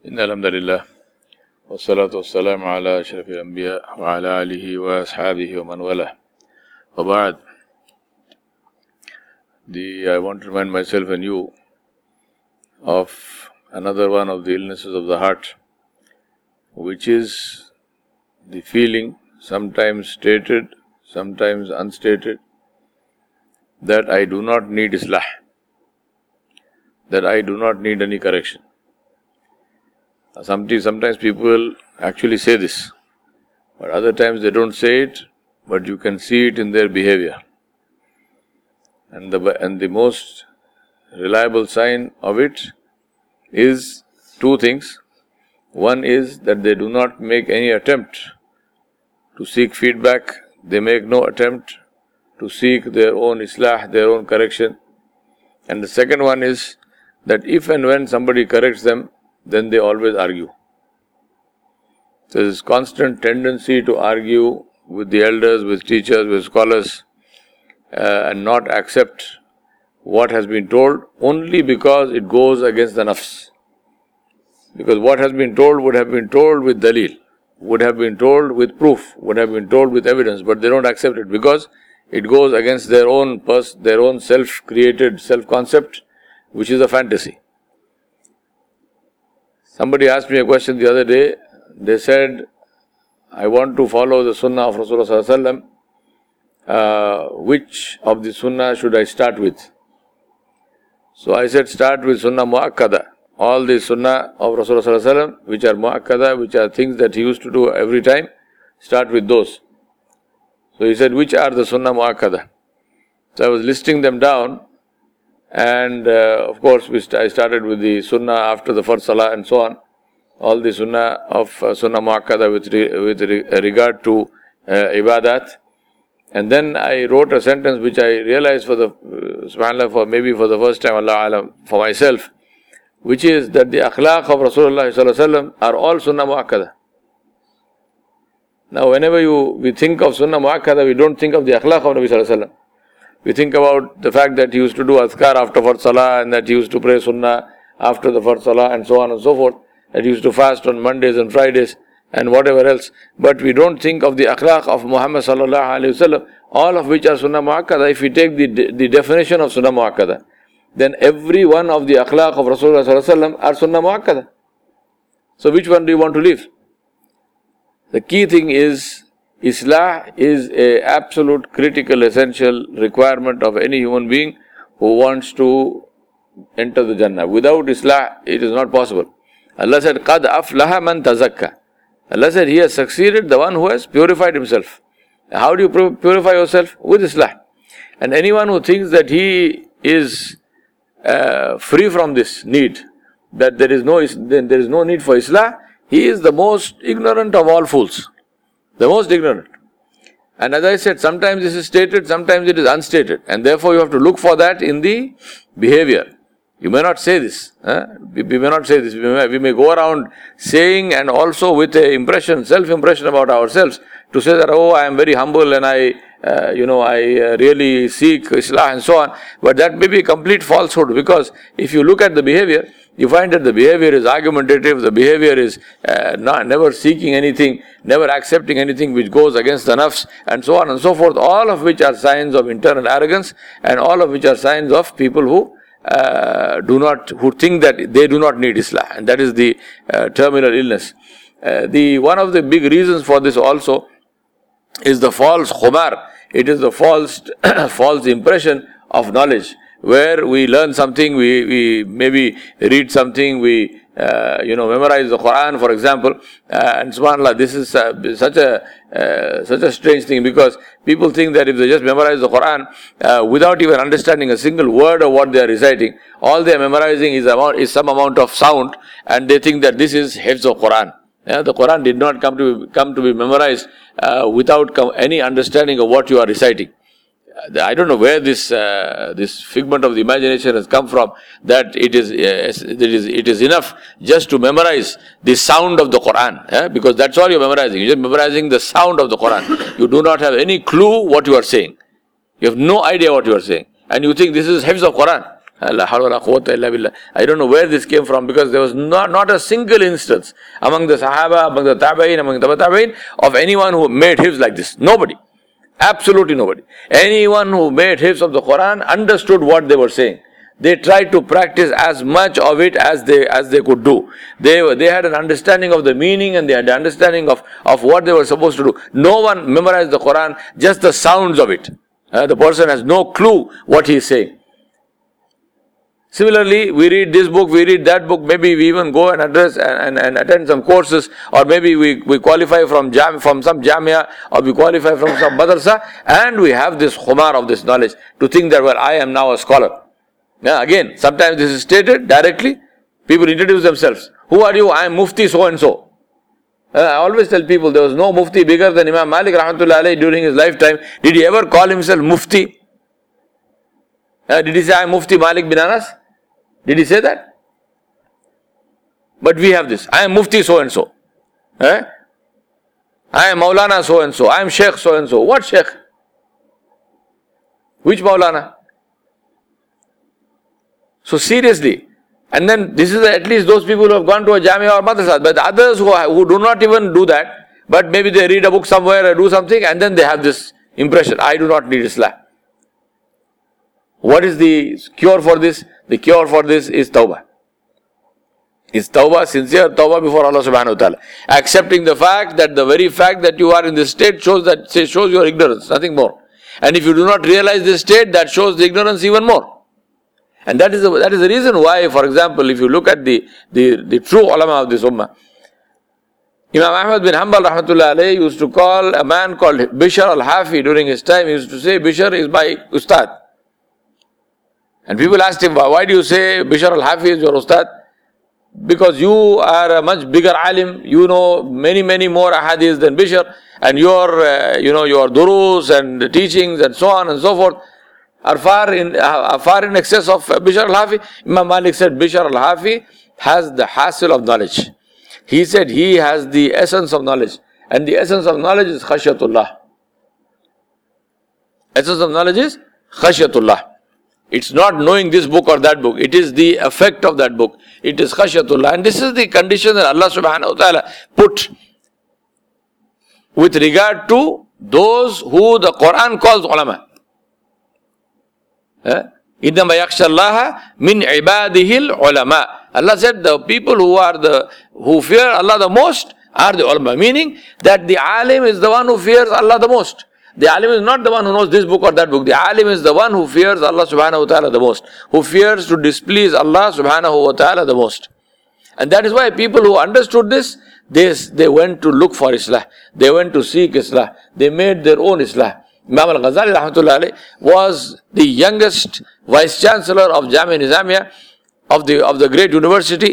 الحمد لله والصلاة والسلام على أشرف الأنبياء وعلى آله وأصحابه ومن والاه. وبعد, I want to remind myself and you of another one of the illnesses of the heart, which is the feeling, sometimes stated, sometimes unstated, that I do not need Islah, that I do not need any correction. Sometimes people actually say this, but other times they don't say it, but you can see it in their behavior. And the most reliable sign of it is two things. One is that they do not make any attempt to seek feedback. They make no attempt to seek their own Islah, their own correction. And the second one is that if and when somebody corrects them, then they always argue. So there's constant tendency to argue with the elders, with teachers, with scholars, and not accept what has been told only because it goes against the nafs. Because what has been told would have been told with dalil, would have been told with proof, would have been told with evidence, but they don't accept it because it goes against their own self-created self-concept, which is a fantasy. Somebody asked me a question the other day. They said, I want to follow the sunnah of Rasulullah ﷺ. Which of the sunnah should I start with? So I said, start with sunnah mu'akkada. All the sunnah of Rasulullah ﷺ, which are mu'akkada, which are things that he used to do every time, start with those. So he said, which are the sunnah mu'akkada? So I was listing them down. And of course, I started with the sunnah after the first salah and so on. All the sunnah of sunnah mu'akkada with regard to ibadat. And then I wrote a sentence which I realized subhanAllah, maybe for the first time, Allah alam, for myself, which is that the akhlaq of Rasulullah ﷺ are all sunnah mu'akkada. Now, whenever we think of sunnah mu'akkada, we don't think of the akhlaq of Nabi ﷺ. We think about the fact that he used to do azkar after first salah and that he used to pray sunnah after the first salah and so on and so forth. That he used to fast on Mondays and Fridays and whatever else. But we don't think of the akhlaq of Muhammad sallallahu alayhi wasallam, all of which are sunnah mu'akkada. If we take the definition of sunnah mu'akkada, then every one of the akhlaq of Rasulullah sallallahu alayhi wasallam are sunnah mu'akkada. So which one do you want to leave? The key thing is, Islah is an absolute, critical, essential requirement of any human being who wants to enter the Jannah. Without Islah, it is not possible. Allah said, قَدْ أَفْلَحَ مَنْ تَزَكَّى. Allah said, he has succeeded, the one who has purified himself. How do you purify yourself? With Islah. And anyone who thinks that he is free from this need, that there is no need for Islah, he is the most ignorant of all fools. The most ignorant. And as I said, sometimes this is stated, sometimes it is unstated. And therefore you have to look for that in the behavior. You may not say this. We may not say this. We may go around saying, and also with a self-impression about ourselves, to say that, oh, I am very humble and I really seek Islah and so on. But that may be a complete falsehood, because if you look at the behavior, you find that the behavior is argumentative, the behavior is never seeking anything, never accepting anything which goes against the nafs, and so on and so forth, all of which are signs of internal arrogance, and all of which are signs of people who think that they do not need Islah, and that is the terminal illness. One of the big reasons for this also is the false khumar. It is the false impression of knowledge, where we learn something, we maybe read something, we memorize the Quran, for example, and subhanAllah, this is such a strange thing, because people think that if they just memorize the Quran without even understanding a single word of what they are reciting, all they are memorizing is some amount of sound, and they think that this is hifz of Quran. The Quran did not come to be memorized without any understanding of what you are reciting. I don't know where this figment of the imagination has come from, that it is enough just to memorize the sound of the Quran, because that's all you're memorizing. You're just memorizing the sound of the Quran. You do not have any clue what you are saying. You have no idea what you are saying. And you think this is hifz of Quran. La hawla wa la quwwata illa billah. I don't know where this came from, because there was not a single instance among the Sahaba, among the Tabi'in, among the Tabi'in of anyone who made hifz like this. Nobody. Absolutely nobody. Anyone who made hifz of the Quran understood what they were saying. They tried to practice as much of it as they could do. They had an understanding of the meaning, and they had an understanding of what they were supposed to do. No one memorized the Quran, just the sounds of it. The person has no clue what he is saying. Similarly, we read this book, we read that book, maybe we even go and address and attend some courses, or maybe we qualify from some jamia, or we qualify from some madrasa, and we have this khumar of this knowledge to think that, well, I am now a scholar. Yeah, again, sometimes this is stated directly. People introduce themselves. Who are you? I am Mufti so and so. I always tell people, there was no Mufti bigger than Imam Malik rahmatullahi alayhi during his lifetime. Did he ever call himself Mufti? Did he say, I am Mufti Malik bin Anas? Did he say that? But we have this. I am Mufti so and so. I am Maulana so and so. I am Sheikh so and so. What Sheikh? Which Maulana? So seriously. And then this is at least those people who have gone to a jamia or madrasa. But the others who do not even do that, but maybe they read a book somewhere or do something, and then they have this impression, I do not need Islam. What is the cure for this? The cure for this is tawbah. Is tawbah, sincere tawbah before Allah subhanahu wa ta'ala. Accepting the fact that the very fact that you are in this state shows your ignorance, nothing more. And if you do not realize this state, that shows the ignorance even more. And that is the reason why, for example, if you look at the true ulama of this ummah, Imam Ahmad bin Hanbal rahmatullahi alayhi used to call a man called Bishr al-Hafi during his time. He used to say, Bishr is my ustad. And people asked him, why do you say Bishr al-Hafi is your ustad? Because you are a much bigger alim, you know many more ahadith than Bishr, and your durus and teachings and so on and so forth are far in excess of Bishr al-Hafi. Imam Malik said Bishr al-Hafi has the hasil of knowledge. He said he has the essence of knowledge, and the essence of knowledge is khashyatullah. Essence of knowledge is khashyatullah. It's not knowing this book or that book. It is the effect of that book. It is khashyatullah. And this is the condition that Allah subhanahu wa ta'ala put with regard to those who the Quran calls ulama. إِنَّمَا يَخْشَى اللَّهَ مِنْ عِبَادِهِ الْعُلَمَاءِ. Allah said the people who fear Allah the most are the ulama. Meaning that the alim is the one who fears Allah the most. The alim is not the one who knows this book or that book. The alim is the one who fears Allah subhanahu wa ta'ala the most. Who fears to displease Allah subhanahu wa ta'ala the most. And that is why people who understood this, they went to look for Islah. They went to seek Islah. They made their own Islah. Imam al-Ghazali rahmatullahi alayhi was the youngest vice chancellor of Jamia Nizamia of the great university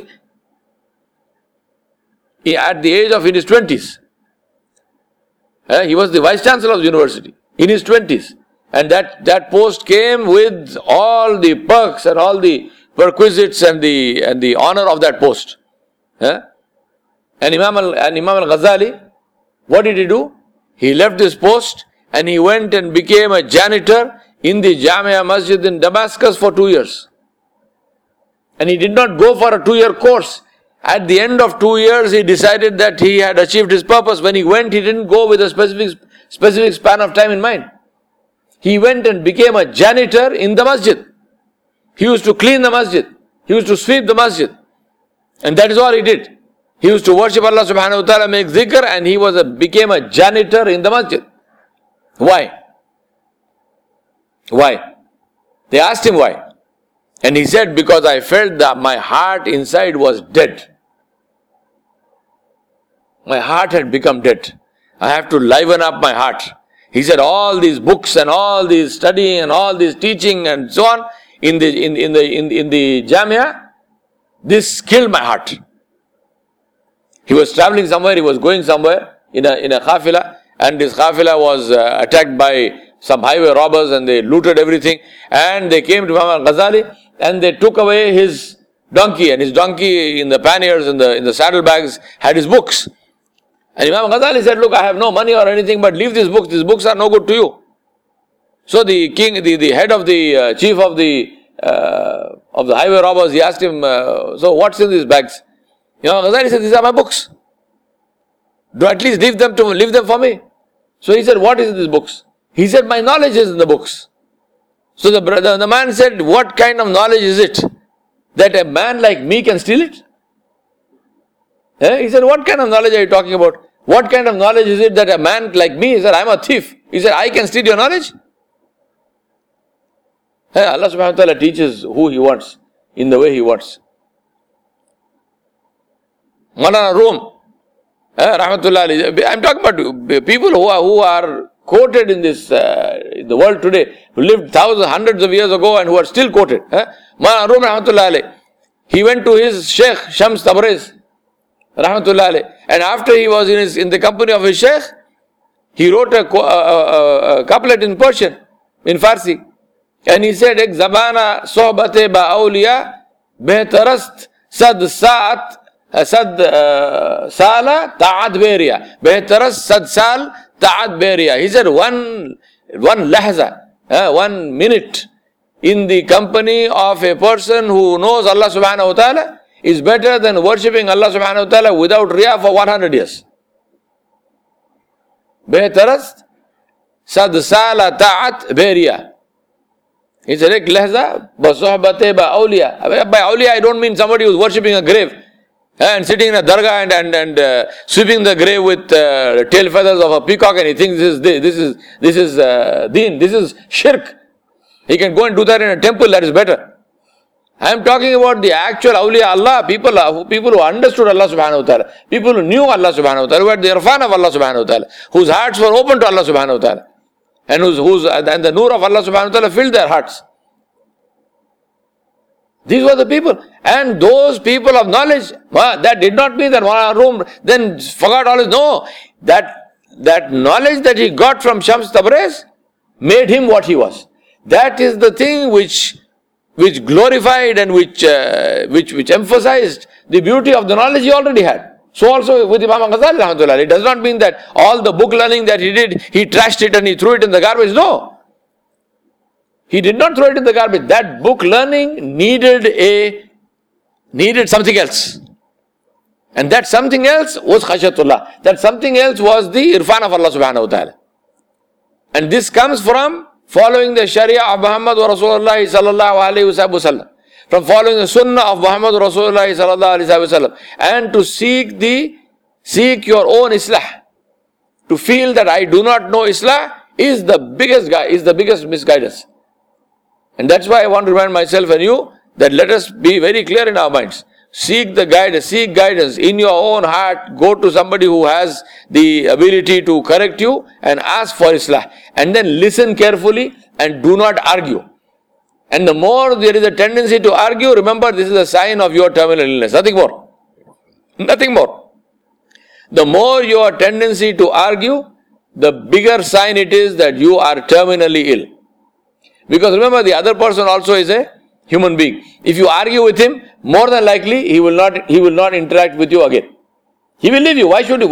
at the age of in his 20s. He was the vice chancellor of the university in his 20s. And that post came with all the perks and all the perquisites and the honor of that post. And Imam al-Ghazali, what did he do? He left this post and he went and became a janitor in the Jamia Masjid in Damascus for 2 years. And he did not go for a 2-year course. At the end of 2 years, he decided that he had achieved his purpose. When he went, he didn't go with a specific span of time in mind. He went and became a janitor in the masjid. He used to clean the masjid. He used to sweep the masjid. And that is all he did. He used to worship Allah subhanahu wa ta'ala, make zikr, and he became a janitor in the masjid. Why? Why? They asked him why. And he said, because I felt that my heart inside was dead. My heart had become dead. I have to liven up my heart. He said, all these books and all these studying and all this teaching and so on in the Jamia, this killed my heart. He was traveling somewhere, he was going somewhere in a khafila, and this khafila was attacked by some highway robbers and they looted everything, and they came to Imam al-Ghazali and they took away his donkey, and his donkey in the panniers, in the saddlebags had his books. And Imam Ghazali said, look, I have no money or anything, but leave these books are no good to you. So the king, the head of the chief of the of the highway robbers, he asked him, so what's in these bags? Ghazali said, these are my books. Do at least leave them for me. So he said, what is in these books? He said, my knowledge is in the books. So the man said, what kind of knowledge is it that a man like me can steal it? He said, what kind of knowledge are you talking about? What kind of knowledge is it that a man like me, he said, I'm a thief. He said, I can steal your knowledge? Allah subhanahu wa ta'ala teaches who He wants, in the way He wants. Maulana Rum, rahmatullah, I'm talking about people who are quoted in this, in the world today, who lived thousands, hundreds of years ago and who are still quoted. Maulana Rum, rahmatullah, he went to his Sheikh Shams Tabriz, rahmatullah, and after he was in the company of his Sheikh, he wrote a couplet in Persian, in Farsi. And he said, Ek zabana sohbate ba awliya behtarast sad saat sad sala ta'ad beriya. Behtarast sad sal ta'ad beriya. He said, one lahza, 1 minute in the company of a person who knows Allah subhanahu wa ta'ala is better than worshipping Allah subhanahu wa ta'ala without riya for 100 years. Behtarast sad sala ta'at beriya. He said, Ek lahza ba sohbate ba awliya. By awliya, I don't mean somebody who is worshipping a grave and sitting in a dargah and sweeping the grave with tail feathers of a peacock, and he thinks this is deen, this is shirk. He can go and do that in a temple, that is better. I am talking about the actual awliya Allah, people who understood Allah subhanahu wa ta'ala, people who knew Allah subhanahu wa ta'ala, who had the irfan of Allah subhanahu wa ta'ala, whose hearts were open to Allah subhanahu wa ta'ala, and and the nur of Allah subhanahu wa ta'ala filled their hearts. These were the people. And those people of knowledge, that did not mean that Maulana Rum then forgot all his, no. That knowledge that he got from Shams Tabriz made him what he was. That is the thing which glorified and which emphasized the beauty of the knowledge he already had. So also with Imam Ghazali rahmatullah, it does not mean that all the book learning that he did, he trashed it and he threw it in the garbage. No. He did not throw it in the garbage. That book learning needed something else. And that something else was khashyatullah. That something else was the irfan of Allah subhanahu wa ta'ala. And this comes from following the Sharia of Muhammad wa Rasulullah sallallahu alayhi wa sallam. From following the Sunnah of Muhammad Rasulullah sallallahu alaihi wasallam, and to seek your own Islah. To feel that I do not know Islah is the biggest misguidance. And that's why I want to remind myself and you that let us be very clear in our minds. Seek guidance in your own heart. Go to somebody who has the ability to correct you and ask for Islah. And then listen carefully and do not argue. And the more there is a tendency to argue, remember this is a sign of your terminal illness. Nothing more. Nothing more. The more your tendency to argue, the bigger sign it is that you are terminally ill. Because remember, the other person also is a human being. If you argue with him, more than likely he will not interact with you again. He will leave you. Why should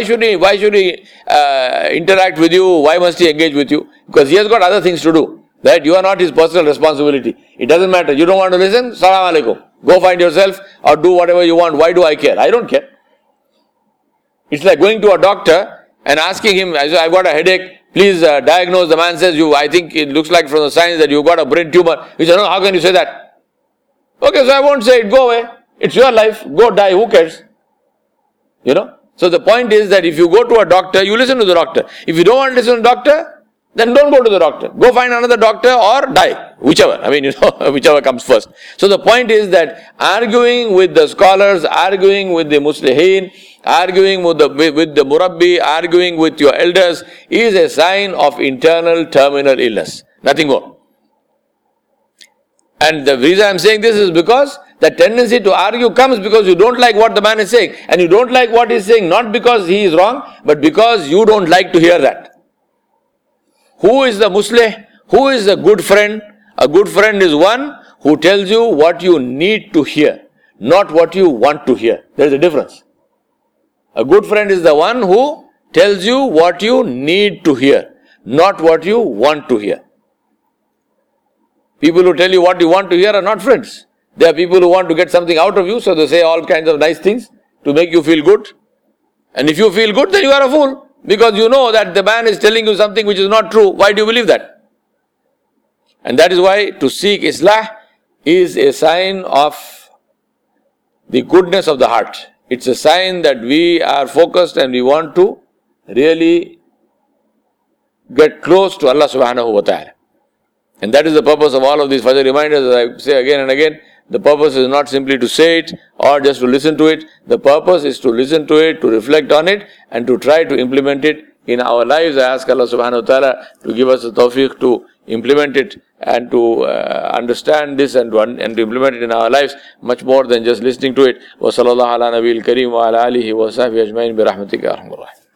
he interact with you? Why must he engage with you? Because he has got other things to do. That you are not his personal responsibility. It doesn't matter. You don't want to listen? Salam alaikum. Go find yourself or do whatever you want. Why do I care? I don't care. It's like going to a doctor and asking him, I've got a headache. Please diagnose. The man says, I think it looks like from the signs that you've got a brain tumor. He says, no, how can you say that? Okay, so I won't say it. Go away. It's your life. Go die. Who cares? So the point is that if you go to a doctor, you listen to the doctor. If you don't want to listen to the doctor, then don't go to the doctor. Go find another doctor or die. Whichever. Whichever comes first. So the point is that arguing with the scholars, arguing with the muslihin, arguing with the murabbi, arguing with your elders is a sign of internal terminal illness. Nothing more. And the reason I am saying this is because the tendency to argue comes because you don't like what the man is saying. And you don't like what he is saying not because he is wrong, but because you don't like to hear that. Who is the muslih? Who is a good friend? A good friend is one who tells you what you need to hear, not what you want to hear. There is a difference. A good friend is the one who tells you what you need to hear, not what you want to hear. People who tell you what you want to hear are not friends. They are people who want to get something out of you, so they say all kinds of nice things to make you feel good. And if you feel good, then you are a fool. Because you know that the man is telling you something which is not true. Why do you believe that? And that is why to seek Islah is a sign of the goodness of the heart. It's a sign that we are focused and we want to really get close to Allah subhanahu wa ta'ala. And that is the purpose of all of these Fajr reminders, as I say again and again. The purpose is not simply to say it or just to listen to it. The purpose is to listen to it, to reflect on it, and to try to implement it in our lives. I ask Allah subhanahu wa ta'ala to give us the tawfiq to implement it and to understand this and to implement it in our lives much more than just listening to it. Wa sallallahu ala nabiyil kareem wa ala alihi wa sahbihi ajma'in bi rahmatika ya arhamar rahimin.